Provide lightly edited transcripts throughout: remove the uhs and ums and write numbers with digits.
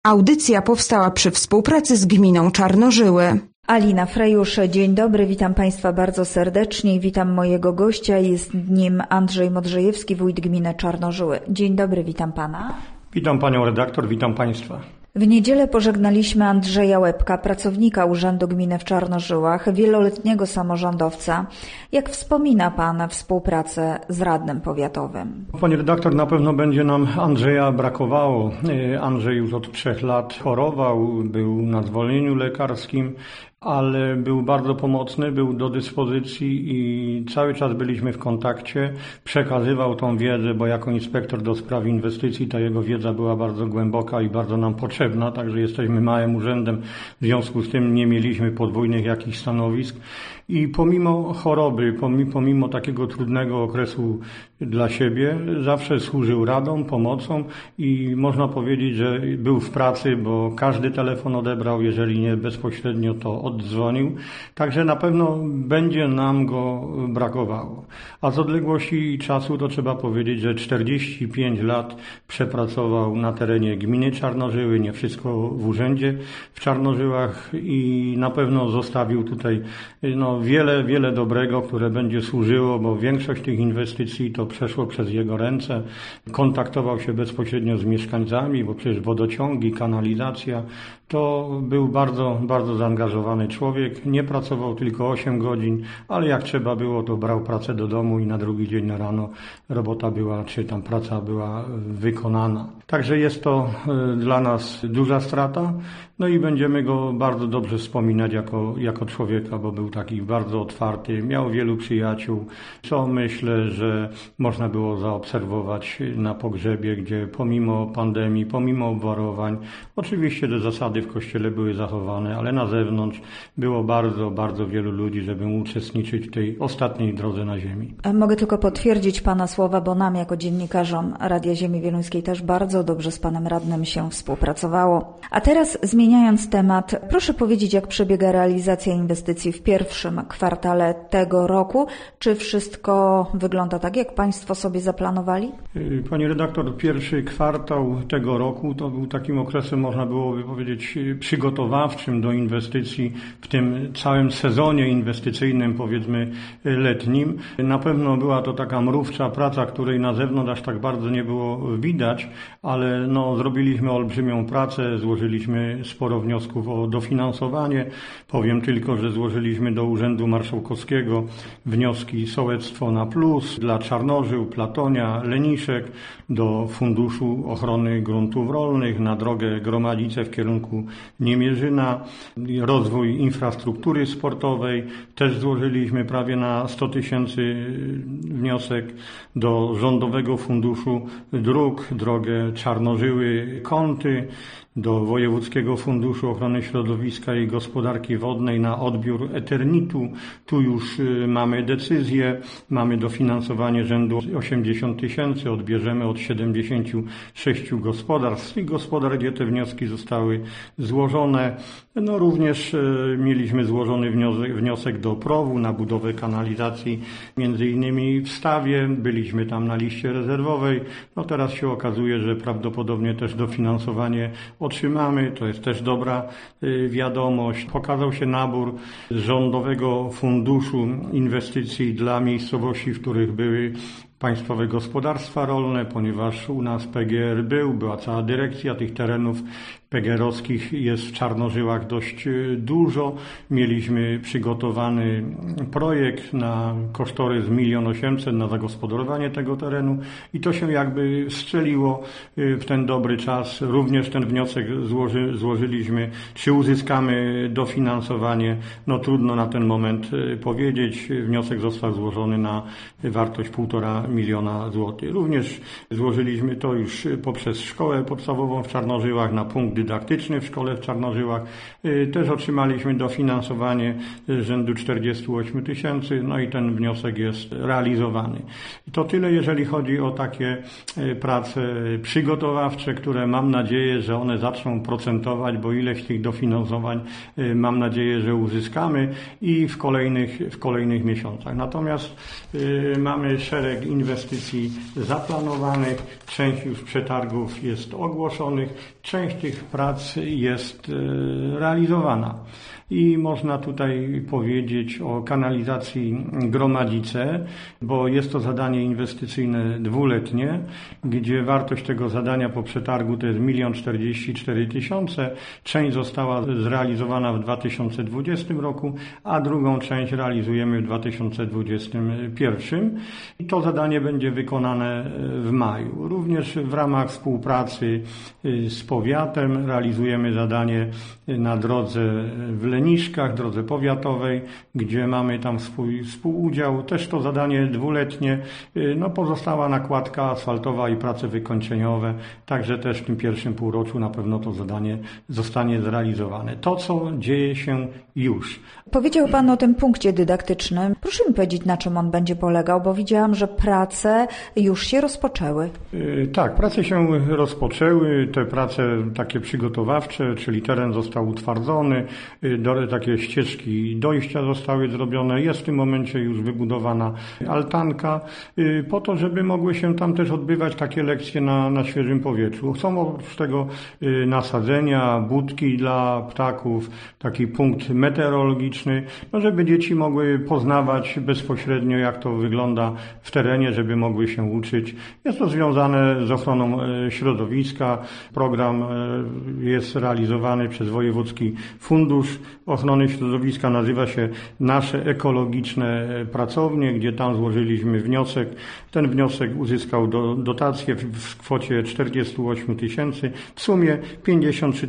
Audycja powstała przy współpracy z gminą Czarnożyły. Alina Frejusz, dzień dobry, witam Państwa bardzo serdecznie, witam mojego gościa, jest nim Andrzej Modrzejewski, wójt gminy Czarnożyły. Dzień dobry, witam Pana. Witam Panią redaktor, witam Państwa. W niedzielę pożegnaliśmy Andrzeja Łebka, pracownika Urzędu Gminy w Czarnożyłach, wieloletniego samorządowca. Jak wspomina Pan współpracę z radnym powiatowym? Pani redaktor, na pewno będzie nam Andrzeja brakowało. Andrzej już od 3 lat chorował, był na zwolnieniu lekarskim, ale był bardzo pomocny, był do dyspozycji i cały czas byliśmy w kontakcie. Przekazywał tą wiedzę, bo jako inspektor do spraw inwestycji ta jego wiedza była bardzo głęboka i bardzo nam potrzebna, także jesteśmy małym urzędem, w związku z tym nie mieliśmy podwójnych jakichś stanowisk. I pomimo choroby, pomimo takiego trudnego okresu dla siebie, zawsze służył radą, pomocą i można powiedzieć, że był w pracy, bo każdy telefon odebrał, jeżeli nie bezpośrednio, to oddzwonił. Także na pewno będzie nam go brakowało. A z odległości czasu to trzeba powiedzieć, że 45 lat przepracował na terenie gminy Czarnożyły, nie wszystko w urzędzie w Czarnożyłach i na pewno zostawił tutaj wiele dobrego, które będzie służyło, bo większość tych inwestycji to przeszło przez jego ręce. Kontaktował się bezpośrednio z mieszkańcami, bo przecież wodociągi, kanalizacja. To był bardzo zaangażowany człowiek. Nie pracował tylko 8 godzin, ale jak trzeba było, to brał pracę do domu i na drugi dzień na rano robota była, czy tam praca była wykonana. Także jest to dla nas duża strata. No i będziemy go bardzo dobrze wspominać jako człowieka, bo był taki bardzo otwarty, miał wielu przyjaciół, co myślę, że można było zaobserwować na pogrzebie, gdzie pomimo pandemii, pomimo obwarowań, oczywiście te zasady w kościele były zachowane, ale na zewnątrz było bardzo wielu ludzi, żeby uczestniczyć w tej ostatniej drodze na ziemi. Mogę tylko potwierdzić Pana słowa, bo nam jako dziennikarzom Radia Ziemi Wieluńskiej też bardzo dobrze z Panem Radnym się współpracowało. A teraz zmieniając temat, proszę powiedzieć, jak przebiega realizacja inwestycji w pierwszym kwartale tego roku? Czy wszystko wygląda tak, jak Państwo sobie zaplanowali? Pani redaktor, pierwszy kwartał tego roku to był takim okresem, można byłoby powiedzieć, przygotowawczym do inwestycji w tym całym sezonie inwestycyjnym, powiedzmy letnim. Na pewno była to taka mrówcza praca, której na zewnątrz aż tak bardzo nie było widać, ale zrobiliśmy olbrzymią pracę, złożyliśmy sporo wniosków o dofinansowanie. Powiem tylko, że złożyliśmy do Urzędu Marszałkowskiego wnioski Sołectwo na Plus dla Czarnożył, Platonia, Leniszek, do Funduszu Ochrony Gruntów Rolnych na drogę Gromadzice w kierunku Niemierzyna, rozwój infrastruktury sportowej. Też złożyliśmy prawie na 100 000 wniosek do Rządowego Funduszu Dróg, drogę Czarnożyły-Kąty, do Wojewódzkiego Funduszu Ochrony Środowiska i Gospodarki Wodnej na odbiór eternitu. Tu już mamy decyzję, mamy dofinansowanie rzędu 80 000, odbierzemy od 76 gospodarstw. Z tych gospodarstw, gdzie te wnioski zostały złożone, również mieliśmy złożony wniosek do PROW-u na budowę kanalizacji, między innymi w Stawie, byliśmy tam na liście rezerwowej. Teraz się okazuje, że prawdopodobnie też dofinansowanie otrzymamy, to jest też dobra wiadomość. Pokazał się nabór z Rządowego Funduszu Inwestycji dla miejscowości, w których były Państwowe Gospodarstwa Rolne, ponieważ u nas PGR była cała dyrekcja tych terenów PGR-owskich jest w Czarnożyłach dość dużo. Mieliśmy przygotowany projekt na kosztorys 1 800 000 na zagospodarowanie tego terenu i to się jakby strzeliło w ten dobry czas. Również ten wniosek złożyliśmy. Czy uzyskamy dofinansowanie? Trudno na ten moment powiedzieć. Wniosek został złożony na wartość 1,5 miliona złotych. Również złożyliśmy to już poprzez szkołę podstawową w Czarnożyłach na punkt dydaktyczny w szkole w Czarnożyłach. Też otrzymaliśmy dofinansowanie rzędu 48 000, i ten wniosek jest realizowany. To tyle, jeżeli chodzi o takie prace przygotowawcze, które mam nadzieję, że one zaczną procentować, bo ileś tych dofinansowań mam nadzieję, że uzyskamy i w kolejnych miesiącach. Natomiast mamy szereg inwestycji zaplanowanych, część już przetargów jest ogłoszonych, część tych prac jest realizowana. I można tutaj powiedzieć o kanalizacji Gromadzice, bo jest to zadanie inwestycyjne dwuletnie, gdzie wartość tego zadania po przetargu to jest 1 044 000. Część została zrealizowana w 2020 roku, a drugą część realizujemy w 2021. I to zadanie będzie wykonane w maju. Również w ramach współpracy z powiatem realizujemy zadanie na drodze w Leniszkach, drodze powiatowej, gdzie mamy tam swój współudział. Też to zadanie dwuletnie, pozostała nakładka asfaltowa i prace wykończeniowe, także też w tym pierwszym półroczu na pewno to zadanie zostanie zrealizowane. To, co dzieje się już. Powiedział Pan o tym punkcie dydaktycznym. Proszę mi powiedzieć, na czym on będzie polegał, bo widziałam, że prace już się rozpoczęły. Tak, prace się rozpoczęły, te prace takie przygotowawcze, czyli teren został utwardzony, takie ścieżki dojścia zostały zrobione, jest w tym momencie już wybudowana altanka, po to, żeby mogły się tam też odbywać takie lekcje na świeżym powietrzu. Są oprócz tego nasadzenia, budki dla ptaków, taki punkt meteorologiczny, żeby dzieci mogły poznawać bezpośrednio, jak to wygląda w terenie, żeby mogły się uczyć. Jest to związane z ochroną środowiska. Program jest realizowany przez Wojewódzki Fundusz Ochrony Środowiska, nazywa się Nasze Ekologiczne Pracownie, gdzie tam złożyliśmy wniosek. Ten wniosek uzyskał dotację w kwocie 48 000, w sumie 53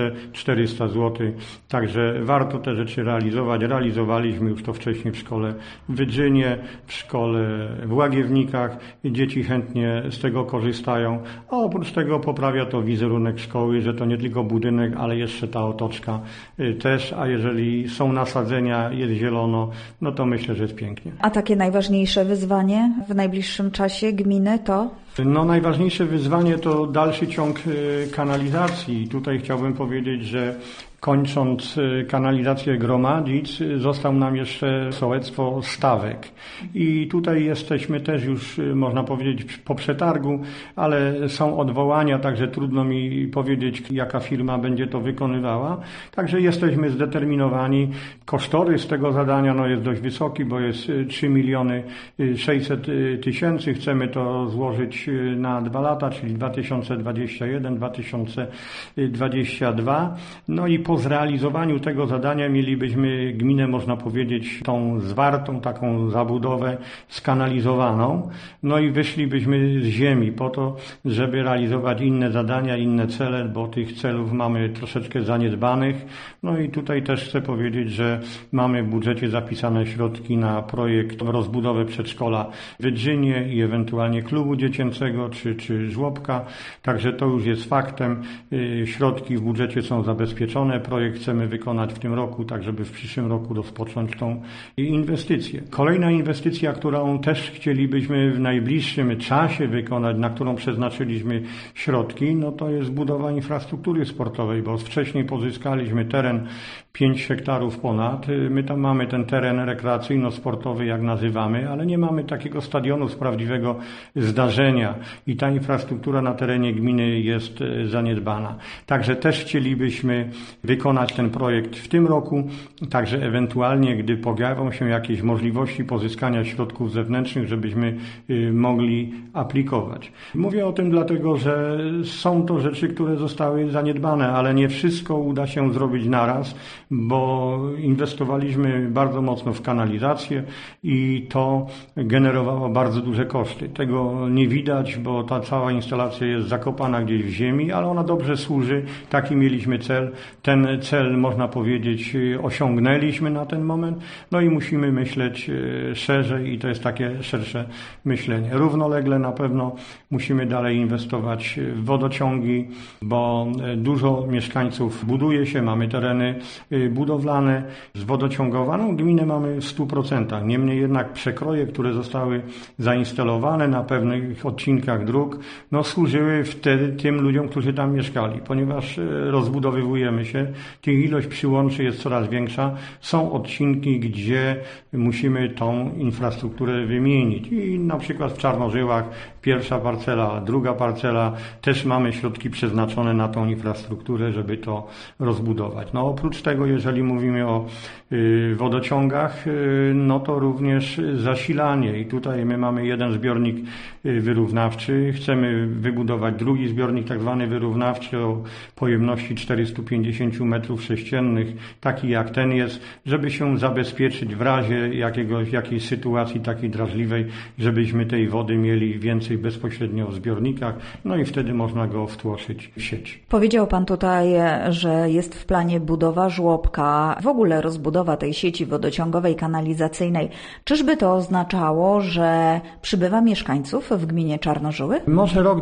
400 zł. Także warto te rzeczy realizować. Realizowaliśmy już to wcześniej w szkole w Wydrzynie, w szkole w Łagiewnikach. Dzieci chętnie z tego korzystają, a oprócz tego poprawia to wizerunek szkoły, że to nie tylko budynek, ale jeszcze ta otoczka też, a jeżeli są nasadzenia, jest zielono, to myślę, że jest pięknie. A takie najważniejsze wyzwanie w najbliższym czasie gminy to? Najważniejsze wyzwanie to dalszy ciąg kanalizacji. Tutaj chciałbym powiedzieć, że kończąc kanalizację Gromadzic, został nam jeszcze sołectwo Stawek. I tutaj jesteśmy też już, można powiedzieć, po przetargu, ale są odwołania, także trudno mi powiedzieć, jaka firma będzie to wykonywała. Także jesteśmy zdeterminowani. Kosztorys tego zadania jest dość wysoki, bo jest 3 600 000. Chcemy to złożyć na 2 lata, czyli 2021-2022. I po zrealizowaniu tego zadania mielibyśmy gminę, można powiedzieć, tą zwartą, taką zabudowę skanalizowaną. I wyszlibyśmy z ziemi po to, żeby realizować inne zadania, inne cele, bo tych celów mamy troszeczkę zaniedbanych. I tutaj też chcę powiedzieć, że mamy w budżecie zapisane środki na projekt rozbudowę przedszkola w Wydrzynie i ewentualnie klubu dziecięcego czy żłobka. Także to już jest faktem. Środki w budżecie są zabezpieczone. Projekt chcemy wykonać w tym roku, tak żeby w przyszłym roku rozpocząć tą inwestycję. Kolejna inwestycja, którą też chcielibyśmy w najbliższym czasie wykonać, na którą przeznaczyliśmy środki, to jest budowa infrastruktury sportowej, bo wcześniej pozyskaliśmy teren 5 hektarów ponad. My tam mamy ten teren rekreacyjno-sportowy, jak nazywamy, ale nie mamy takiego stadionu z prawdziwego zdarzenia i ta infrastruktura na terenie gminy jest zaniedbana. Także też chcielibyśmy wykonać ten projekt w tym roku, także ewentualnie, gdy pojawią się jakieś możliwości pozyskania środków zewnętrznych, żebyśmy mogli aplikować. Mówię o tym dlatego, że są to rzeczy, które zostały zaniedbane, ale nie wszystko uda się zrobić naraz, bo inwestowaliśmy bardzo mocno w kanalizację i to generowało bardzo duże koszty. Tego nie widać, bo ta cała instalacja jest zakopana gdzieś w ziemi, ale ona dobrze służy. Taki mieliśmy cel. Ten cel, można powiedzieć, osiągnęliśmy na ten moment. I musimy myśleć szerzej i to jest takie szersze myślenie. Równolegle na pewno musimy dalej inwestować w wodociągi, bo dużo mieszkańców buduje się, mamy tereny budowlane. Z wodociągowaną gminę mamy w 100%. Niemniej jednak przekroje, które zostały zainstalowane na pewnych odcinkach dróg, służyły wtedy tym ludziom, którzy tam mieszkali. Ponieważ rozbudowywujemy się, tych ilość przyłączy jest coraz większa. Są odcinki, gdzie musimy tą infrastrukturę wymienić. I na przykład w Czarnożyłach pierwsza parcela, druga parcela, też mamy środki przeznaczone na tą infrastrukturę, żeby to rozbudować. Oprócz tego, jeżeli mówimy o wodociągach, to również zasilanie i tutaj my mamy jeden zbiornik wyrównawczy, chcemy wybudować drugi zbiornik tak zwany wyrównawczy o pojemności 450 m3, taki jak ten jest, żeby się zabezpieczyć w razie jakiejś sytuacji takiej drażliwej, żebyśmy tej wody mieli więcej bezpośrednio w zbiornikach, i wtedy można go wtłoszyć w sieć. Powiedział Pan tutaj, że jest w planie budowa żłobka, w ogóle rozbudowa tej sieci wodociągowej, kanalizacyjnej. Czyżby to oznaczało, że przybywa mieszkańców w gminie Czarnożyły? Może rok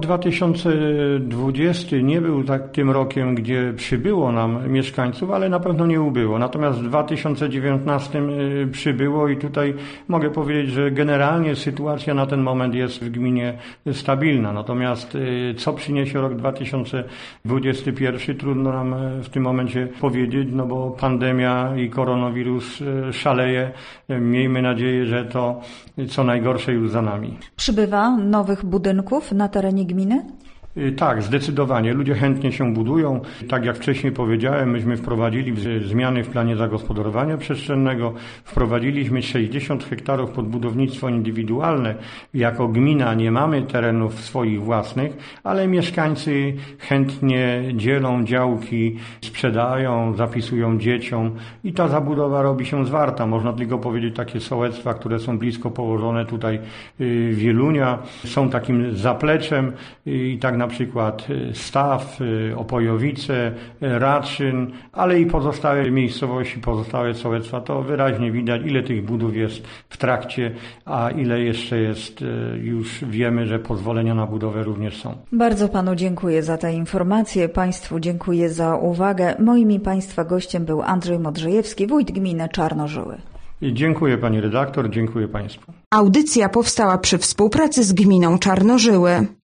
2020 nie był tym rokiem, gdzie przybyło nam mieszkańców, ale na pewno nie ubyło. Natomiast w 2019 przybyło i tutaj mogę powiedzieć, że generalnie sytuacja na ten moment jest w gminie stabilna. Natomiast co przyniesie rok 2021, trudno nam w tym momencie powiedzieć, bo pandemia i koronawirus szaleje. Miejmy nadzieję, że to co najgorsze już za nami. Przybywa nowych budynków na terenie gminy? Tak, zdecydowanie. Ludzie chętnie się budują. Tak jak wcześniej powiedziałem, myśmy wprowadzili zmiany w planie zagospodarowania przestrzennego. Wprowadziliśmy 60 hektarów pod budownictwo indywidualne. Jako gmina nie mamy terenów swoich własnych, ale mieszkańcy chętnie dzielą działki, sprzedają, zapisują dzieciom i ta zabudowa robi się zwarta. Można tylko powiedzieć takie sołectwa, które są blisko położone tutaj Wielunia, są takim zapleczem i tak na przykład Staw, Opojowice, Raczyn, ale i pozostałe miejscowości, pozostałe sołectwa, to wyraźnie widać, ile tych budów jest w trakcie, a ile jeszcze jest, już wiemy, że pozwolenia na budowę również są. Bardzo Panu dziękuję za te informacje, Państwu dziękuję za uwagę. Moim i Państwa gościem był Andrzej Modrzejewski, wójt gminy Czarnożyły. Dziękuję Pani redaktor, dziękuję Państwu. Audycja powstała przy współpracy z gminą Czarnożyły.